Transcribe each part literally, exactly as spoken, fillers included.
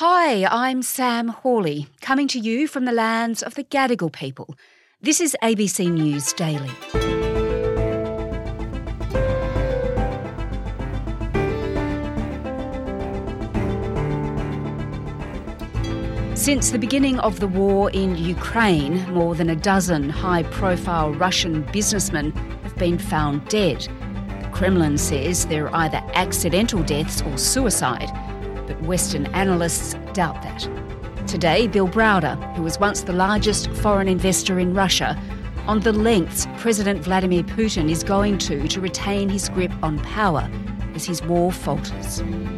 Hi, I'm Sam Hawley, coming to you from the lands of the Gadigal people. This is A B C News Daily. Since the beginning of the war in Ukraine, more than a dozen high-profile Russian businessmen have been found dead. The Kremlin says they're either accidental deaths or suicide, but Western analysts doubt that. Today, Bill Browder, who was once the largest foreign investor in Russia, on the lengths President Vladimir Putin is going to to retain his grip on power as his war falters.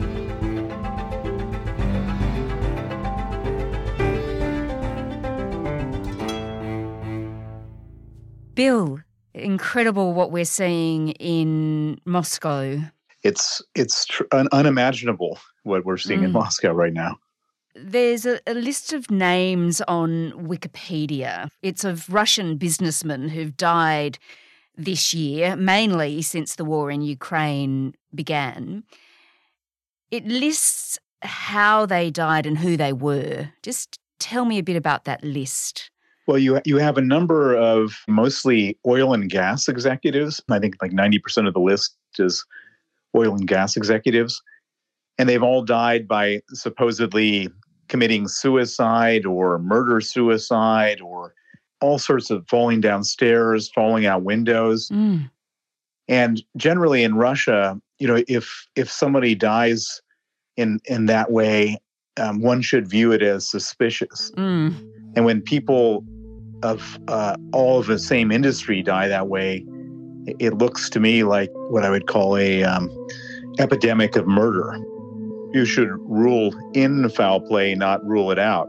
Bill, incredible what we're seeing in Moscow. It's it's tr- un- unimaginable what we're seeing mm. in Moscow right now. There's a, a list of names on Wikipedia. It's of Russian businessmen who've died this year, mainly since the war in Ukraine began. It lists how they died and who they were. Just tell me a bit about that list. Well, you you have a number of mostly oil and gas executives. I think like ninety percent of the list is oil and gas executives. And they've all died by supposedly committing suicide or murder-suicide or all sorts of falling downstairs, falling out windows. Mm. And generally in Russia, you know, if if somebody dies in, in that way, um, one should view it as suspicious. Mm. And when people of uh, all of the same industry die that way, it, it looks to me like what I would call a um, epidemic of murder. You should rule in foul play, not rule it out.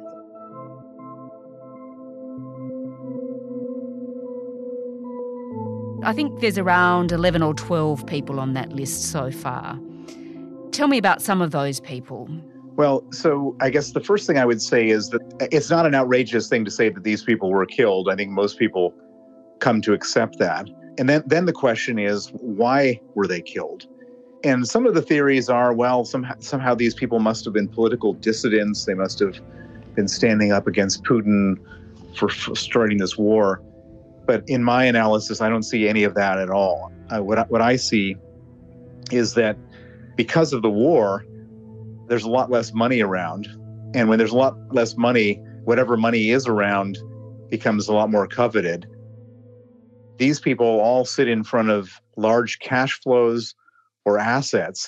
I think there's around eleven or twelve people on that list so far. Tell me about some of those people. Well, so I guess the first thing I would say is that it's not an outrageous thing to say that these people were killed. I think most people come to accept that. And then, then the question is, why were they killed? And some of the theories are, well, somehow, somehow these people must have been political dissidents. They must have been standing up against Putin for, for starting this war. But in my analysis, I don't see any of that at all. Uh, what, I, what I see is that because of the war, there's a lot less money around. And when there's a lot less money, whatever money is around becomes a lot more coveted. These people all sit in front of large cash flows or assets.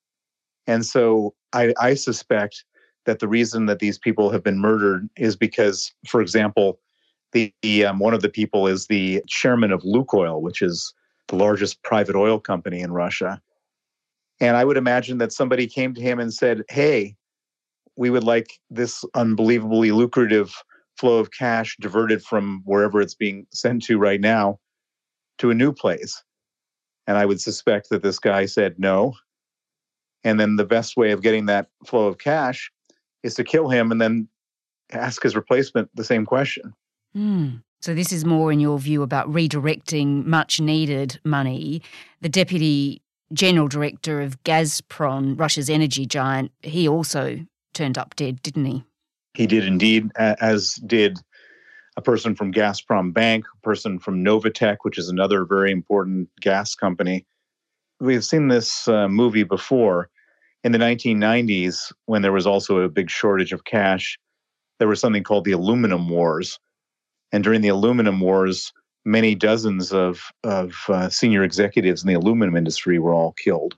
And so I, I suspect that the reason that these people have been murdered is because, for example, the, the um, one of the people is the chairman of Lukoil, which is the largest private oil company in Russia. And I would imagine that somebody came to him and said, hey, we would like this unbelievably lucrative flow of cash diverted from wherever it's being sent to right now to a new place. And I would suspect that this guy said no. And then the best way of getting that flow of cash is to kill him and then ask his replacement the same question. Mm. So this is more, in your view, about redirecting much-needed money. The Deputy General Director of Gazprom, Russia's energy giant, he also turned up dead, didn't he? He did indeed, as did a person from Gazprom Bank, a person from Novatek, which is another very important gas company. We've seen this uh, movie before. In the nineteen nineties, when there was also a big shortage of cash, there was something called the Aluminum Wars. And during the Aluminum Wars, many dozens of, of uh, senior executives in the aluminum industry were all killed.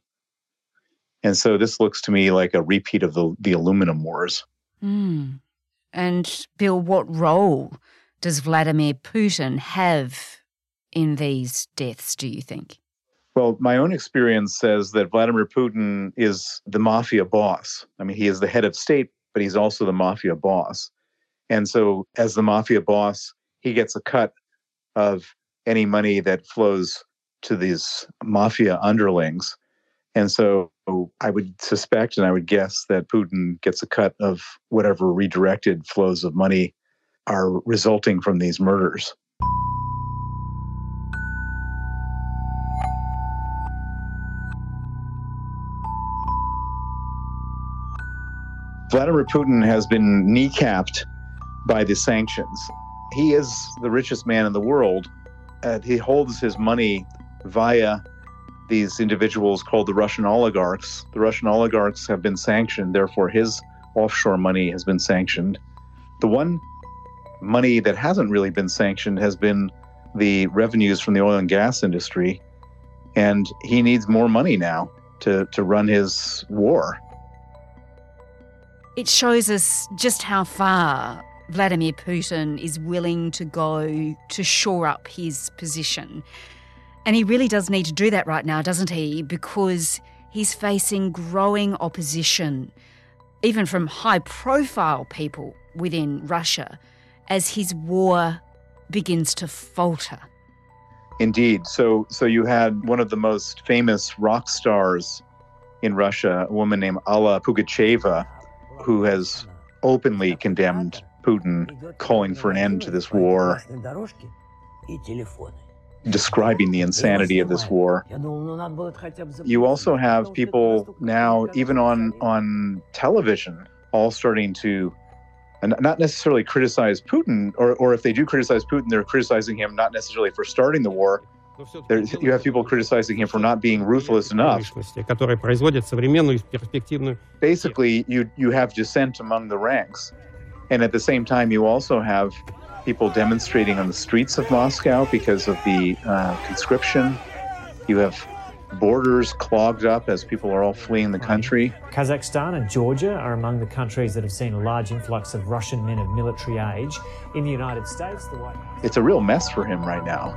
And so this looks to me like a repeat of the, the Aluminum Wars. Mm. And Bill, what role does Vladimir Putin have in these deaths, do you think? Well, my own experience says that Vladimir Putin is the mafia boss. I mean, he is the head of state, but he's also the mafia boss. And so as the mafia boss, he gets a cut of any money that flows to these mafia underlings. And so I would suspect and I would guess that Putin gets a cut of whatever redirected flows of money are resulting from these murders. Vladimir Putin has been kneecapped by the sanctions. He is the richest man in the world. Uh, he holds his money via these individuals called the Russian oligarchs. The Russian oligarchs have been sanctioned, therefore his offshore money has been sanctioned. The one money that hasn't really been sanctioned has been the revenues from the oil and gas industry, and he needs more money now to, to run his war. It shows us just how far Vladimir Putin is willing to go to shore up his position. And he really does need to do that right now, doesn't he? Because he's facing growing opposition, even from high-profile people within Russia, as his war begins to falter. Indeed. So, so you had one of the most famous rock stars in Russia, a woman named Alla Pugacheva, who has openly condemned Putin, calling for an end to this war, describing the insanity of this war. You also have people now, even on, on television, all starting to and not necessarily criticize Putin, or, or if they do criticize Putin, they're criticizing him not necessarily for starting the war. There, you have people criticizing him for not being ruthless enough. Basically, you, you have dissent among the ranks. And at the same time, you also have people demonstrating on the streets of Moscow because of the uh, conscription. You have borders clogged up as people are all fleeing the country. Kazakhstan and Georgia are among the countries that have seen a large influx of Russian men of military age. In the United States, the White House... It's a real mess for him right now.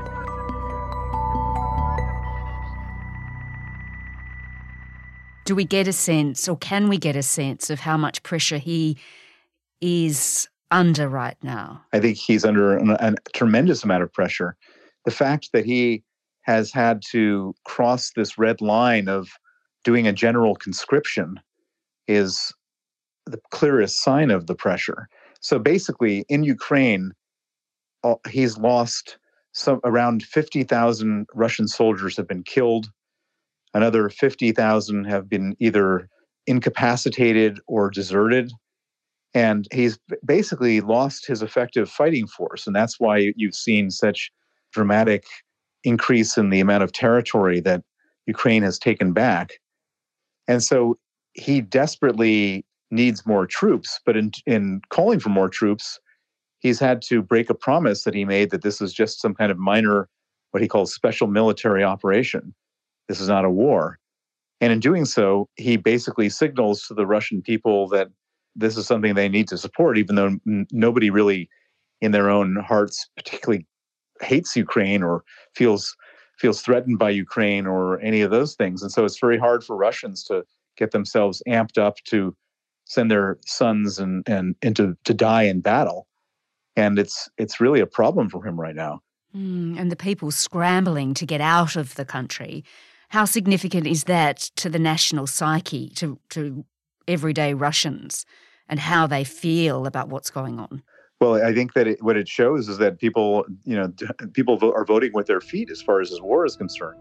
Do we get a sense, or can we get a sense of how much pressure he is under right now? I think he's under an, a tremendous amount of pressure. The fact that he has had to cross this red line of doing a general conscription is the clearest sign of the pressure. So basically, in Ukraine, uh, he's lost some around fifty thousand Russian soldiers have been killed. Another fifty thousand have been either incapacitated or deserted. And he's basically lost his effective fighting force. And that's why you've seen such dramatic increase in the amount of territory that Ukraine has taken back. And so he desperately needs more troops. But in, in calling for more troops, he's had to break a promise that he made that this is just some kind of minor, what he calls special military operation. This is not a war. And in doing so, he basically signals to the Russian people that this is something they need to support, even though n- nobody really in their own hearts particularly hates Ukraine or feels feels threatened by Ukraine or any of those things. And so it's very hard for Russians to get themselves amped up to send their sons and, and into to die in battle. And it's it's really a problem for him right now. Mm, and the people scrambling to get out of the country. How significant is that to the national psyche, to, to everyday Russians, and how they feel about what's going on? Well, I think that it, what it shows is that people, you know, people vo- are voting with their feet as far as this war is concerned.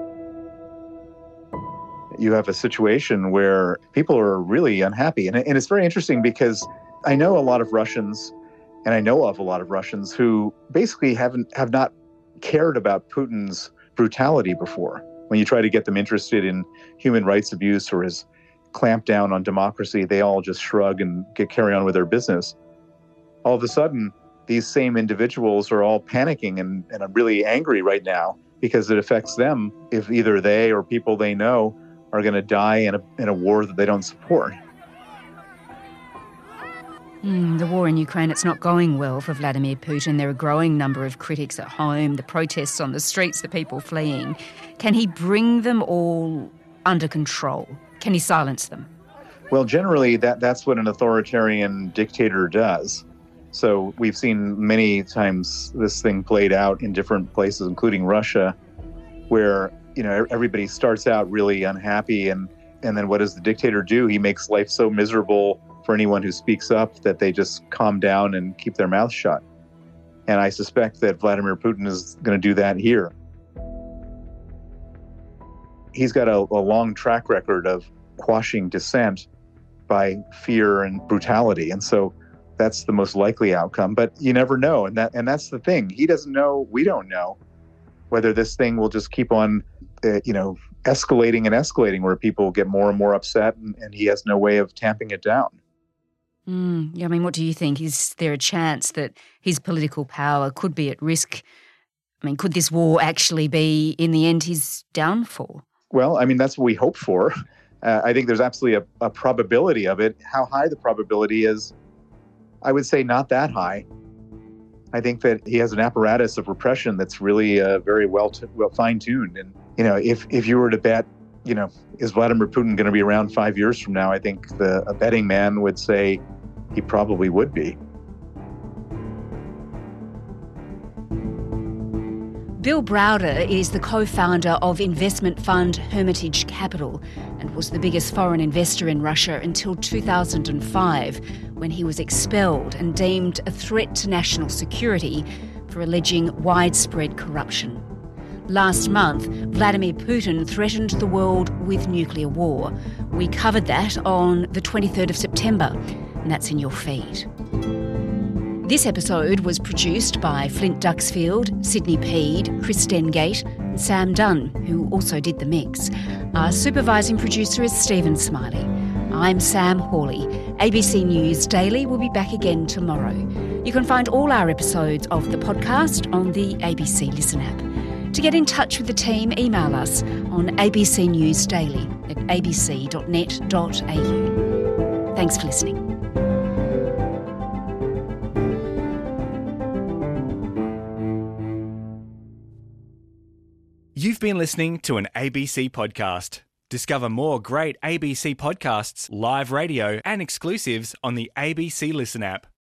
You have a situation where people are really unhappy. And, and it's very interesting because I know a lot of Russians, and I know of a lot of Russians who basically haven't have not cared about Putin's brutality before. When you try to get them interested in human rights abuse or his clampdown on democracy, they all just shrug and get carry on with their business. All of a sudden, these same individuals are all panicking and, and are really angry right now because it affects them if either they or people they know are going to die in a, in a war that they don't support. Mm, the war in Ukraine, it's not going well for Vladimir Putin. There are a growing number of critics at home, the protests on the streets, the people fleeing. Can he bring them all under control? Can he silence them? Well, generally, that, that's what an authoritarian dictator does. So we've seen many times this thing played out in different places, including Russia, where, you know, everybody starts out really unhappy. And, and then what does the dictator do? He makes life so miserable for anyone who speaks up that they just calm down and keep their mouth shut. And I suspect that Vladimir Putin is going to do that here. He's got a, a long track record of quashing dissent. by fear and brutality. And so that's the most likely outcome. But you never know. And that and that's the thing. He doesn't know. We don't know whether this thing will just keep on, uh, you know, escalating and escalating, where people get more and more upset, and, and he has no way of tamping it down. Mm, yeah, I mean, what do you think? Is there a chance that his political power could be at risk? I mean, could this war actually be, in the end, his downfall? Well, I mean, that's what we hope for. Uh, I think there's absolutely a, a probability of it. How high the probability is, I would say not that high. I think that he has an apparatus of repression that's really uh, very well, t- well fine-tuned. And, you know, if, if you were to bet, you know, is Vladimir Putin going to be around five years from now? I think the, a betting man would say he probably would be. Bill Browder is the co-founder of investment fund Hermitage Capital and was the biggest foreign investor in Russia until two thousand five, when he was expelled and deemed a threat to national security for alleging widespread corruption. Last month, Vladimir Putin threatened the world with nuclear war. We covered that on the twenty-third of September, and that's in your feed. This episode was produced by Flint Duxfield, Sydney Peed, Chris Dengate and Sam Dunn, who also did the mix. Our supervising producer is Stephen Smiley. I'm Sam Hawley. A B C News Daily will be back again tomorrow. You can find all our episodes of the podcast on the A B C Listen app. To get in touch with the team, email us on A B C News Daily at a b c dot net dot a u. Thanks for listening. You've been listening to an A B C podcast. Discover more great A B C podcasts, live radio, and exclusives on the A B C Listen app.